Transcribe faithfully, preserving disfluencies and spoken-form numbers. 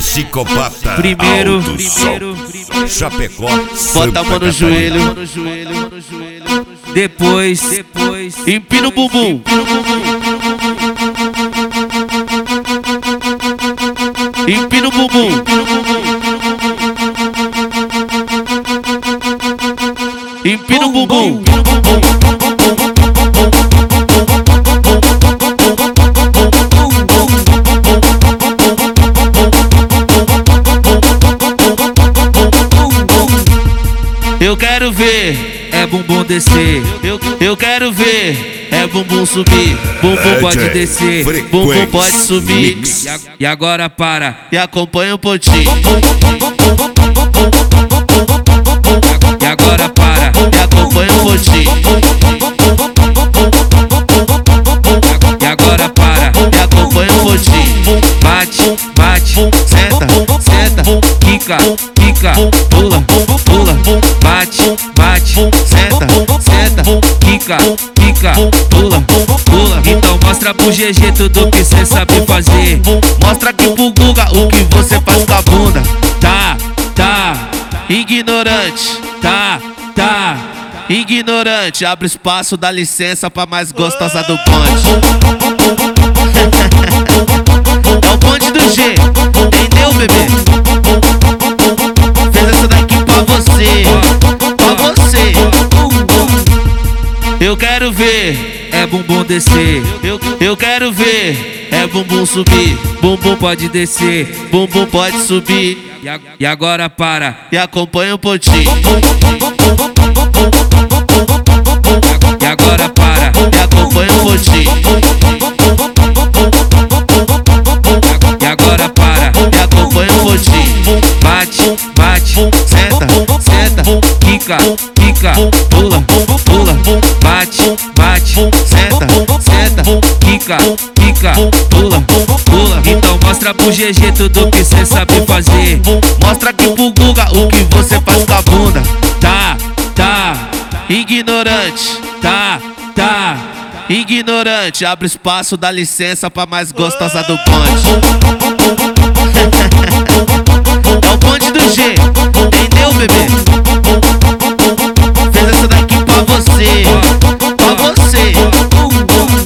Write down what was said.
Psicopata. Primeiro, Alto primeiro, som. Chapecó. bota a mão no joelho. Depois, depois, empina o bumbum. Empina o bumbum. Empina o bumbum. Eu quero ver, é bumbum descer. Eu, eu quero ver, é bumbum subir. Bumbum pode descer, bumbum pode subir. E, a, e agora para e acompanha o pontinho. E agora para e acompanha o pontinho. E agora para e acompanha o pontinho. Bate, bate, senta, senta, quica, quica, pula, pula, bate, bate, senta, senta, quica, quica, pula, pula. Então mostra pro G G tudo que cê sabe fazer. Mostra aqui pro Guga o que você faz com a bunda. Tá, tá, ignorante, tá, tá, ignorante. Abre espaço, dá licença pra mais gostosa do bonde. É o bonde do G, entendeu, bebê? Fez essa daqui pra você, pra você. Eu quero ver, é bumbum descer. Eu, eu quero ver, é bumbum subir. Bumbum pode descer, bumbum pode subir. E, a, e agora para e acompanha o pontinho. E agora para e acompanha o pontinho. E agora para e acompanha o pontinho. Bate, bate, senta, senta, quica, quica, pula, pula, bate, bate, senta, senta, quica, quica, pula, pula. Então mostra pro G G tudo que cê sabe fazer. Mostra aqui pro Guga o que você faz com a bunda. Tá, tá, ignorante, tá, tá, ignorante. Abre espaço, dá licença pra mais gostosa do bonde.